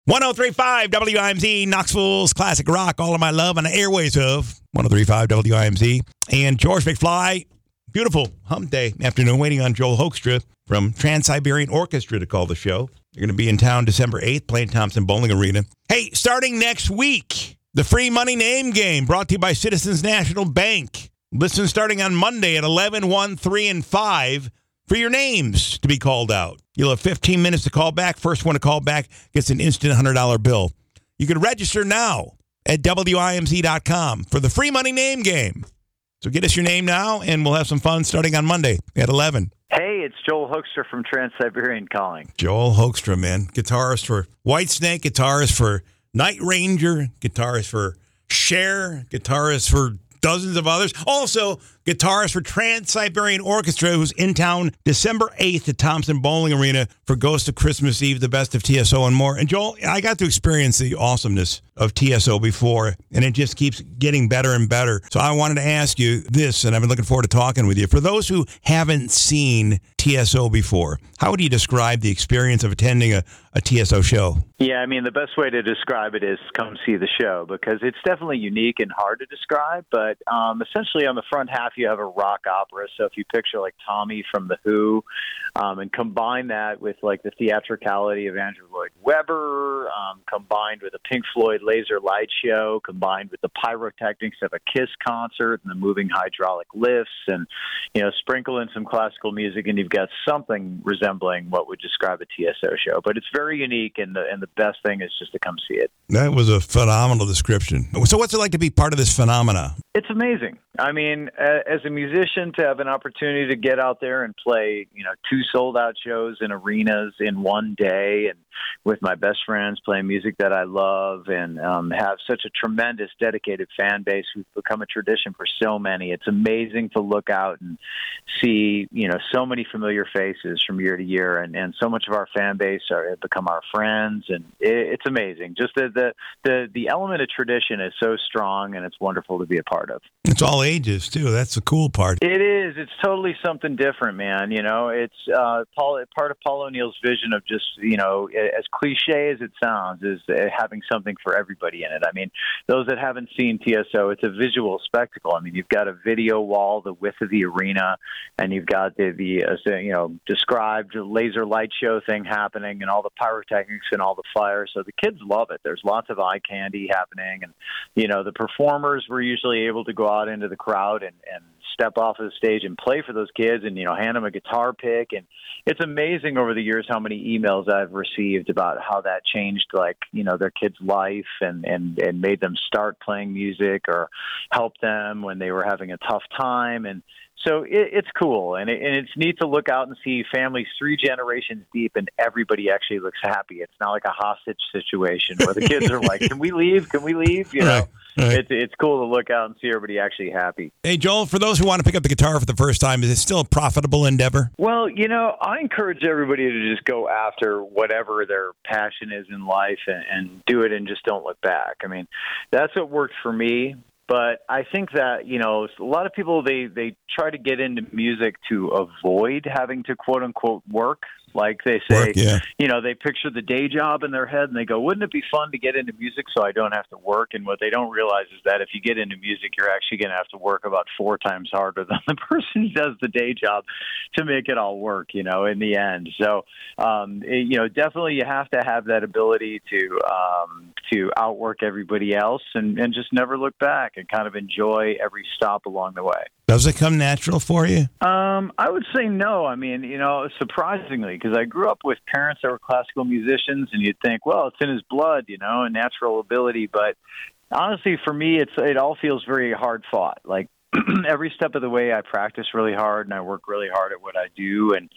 103.5 WIMZ, Knoxville's classic rock, all of my love on the airways of 103.5 WIMZ. And George McFly, beautiful hump day afternoon, waiting on Joel Hoekstra from Trans-Siberian Orchestra to call the show. They're going to be in town December 8th, playing Thompson Bowling Arena. Hey, starting next week, the free money name game brought to you by Citizens National Bank. Listen starting on Monday at 11, 1, 3, and 5 for your names to be called out. You'll have 15 minutes to call back. First one to call back gets an instant $100 bill. You can register now at WIMZ.com for the free money name game. So get us your name now, and we'll have some fun starting on Monday at 11. Hey, it's Joel Hoekstra from Trans-Siberian calling. Joel Hoekstra, man. Guitarist for Whitesnake, guitarist for Night Ranger, guitarist for Cher, guitarist for dozens of others. Also, guitarist for Trans-Siberian Orchestra, who's in town December 8th at Thompson Bowling Arena for Ghost of Christmas Eve, the best of TSO and more. And Joel, I got to experience the awesomeness of TSO before, and it just keeps getting better and better. So I wanted to ask you this, and I've been looking forward to talking with you. For those who haven't seen TSO before, how would you describe the experience of attending a TSO show? Yeah, I mean, the best way to describe it is come see the show, because it's definitely unique and hard to describe. But essentially on the front half, you have a rock opera. So if you picture like Tommy from The Who, and combine that with like the theatricality of Andrew Lloyd Webber, combined with a Pink Floyd laser light show, combined with the pyrotechnics of a Kiss concert and the moving hydraulic lifts, and sprinkle in some classical music, and you've got something resembling what would describe a TSO show. But it's very unique, and the best thing is just to come see it. That was a phenomenal description. So what's it like to be part of this phenomena? It's amazing. I mean, as a musician, to have an opportunity to get out there and play, 2 sold-out shows in arenas in one day, and with my best friends playing music that I love, and have such a tremendous, dedicated fan base who's become a tradition for so many. It's amazing to look out and see, so many familiar faces from year to year, and so much of our fan base have become our friends, and it's amazing. Just the element of tradition is so strong, and it's wonderful to be a part of. It's all ages, too. That's the cool part. It is. It's totally something different, man. It's part of Paul O'Neill's vision of just, as cliche as it sounds, is having something for everybody in it. I mean, those that haven't seen TSO, it's a visual spectacle. I mean, you've got a video wall the width of the arena, and you've got the described laser light show thing happening, and all the pyrotechnics and all the fire. So the kids love it. There's lots of eye candy happening, and the performers were usually able to go out into the crowd and step off of the stage and play for those kids, and hand them a guitar pick. And it's amazing over the years how many emails I've received about how that changed their kids' life and made them start playing music or helped them when they were having a tough time. And so it's cool, and it's neat to look out and see families 3 generations deep, and everybody actually looks happy. It's not like a hostage situation where the kids are like, "Can we leave? Can we leave?" Right. It's cool to look out and see everybody actually happy. Hey, Joel, for those who want to pick up the guitar for the first time, is it still a profitable endeavor? Well, I encourage everybody to just go after whatever their passion is in life and do it, and just don't look back. I mean, that's what worked for me. But I think that, a lot of people, they try to get into music to avoid having to, quote unquote, work. Like they say, work, yeah. They picture the day job in their head, and they go, wouldn't it be fun to get into music so I don't have to work? And what they don't realize is that if you get into music, you're actually going to have to work about 4 times harder than the person who does the day job to make it all work, in the end. So, definitely you have to have that ability to outwork everybody else and just never look back and kind of enjoy every stop along the way. Does it come natural for you? I would say no. I mean, surprisingly, because I grew up with parents that were classical musicians, and you'd think, well, it's in his blood, a natural ability. But honestly, for me, it all feels very hard fought. Like every step of the way, I practice really hard and I work really hard at what I do. And,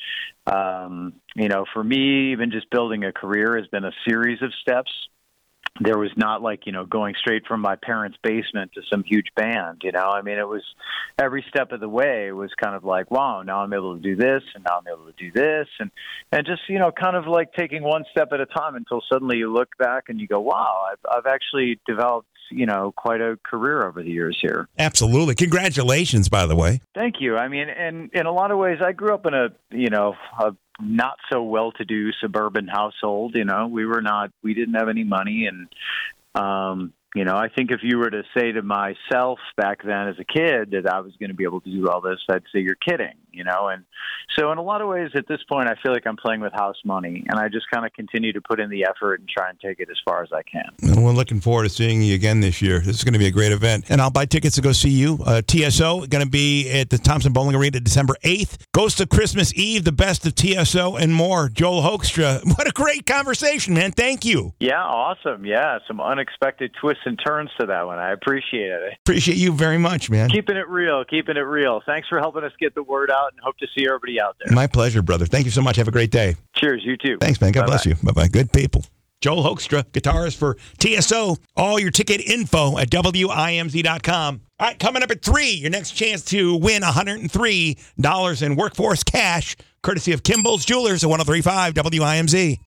for me, even just building a career has been a series of steps. There was not going straight from my parents' basement to some huge band, I mean, it was every step of the way was kind of like, wow, now I'm able to do this, and now I'm able to do this. And just, kind of like taking one step at a time until suddenly you look back and you go, wow, I've actually developed quite a career over the years here. Absolutely. Congratulations, by the way. Thank you. I mean, and in a lot of ways, I grew up in a not so well-to-do suburban household. We didn't have any money. And, I think if you were to say to myself back then as a kid that I was going to be able to do all this, I'd say you're kidding, And so in a lot of ways at this point, I feel like I'm playing with house money, and I just kind of continue to put in the effort and try and take it as far as I can. And we're looking forward to seeing you again this year. This is going to be a great event. And I'll buy tickets to go see you. TSO going to be at the Thompson Bowling Arena December 8th. Ghost of Christmas Eve, the best of TSO and more. Joel Hoekstra, what a great conversation, man. Thank you. Yeah, awesome. Yeah, some unexpected twists and turns to that one. I appreciate it. Appreciate you very much, man. Keeping it real. Thanks for helping us get the word out, and hope to see everybody out there. My pleasure, brother. Thank you so much. Have a great day. Cheers. You too. Thanks, man. God bless you. Bye-bye. Good people. Joel Hoekstra, guitarist for TSO. All your ticket info at WIMZ.com. All right, coming up at 3, your next chance to win $103 in workforce cash, courtesy of Kimball's Jewelers at 103.5 WIMZ.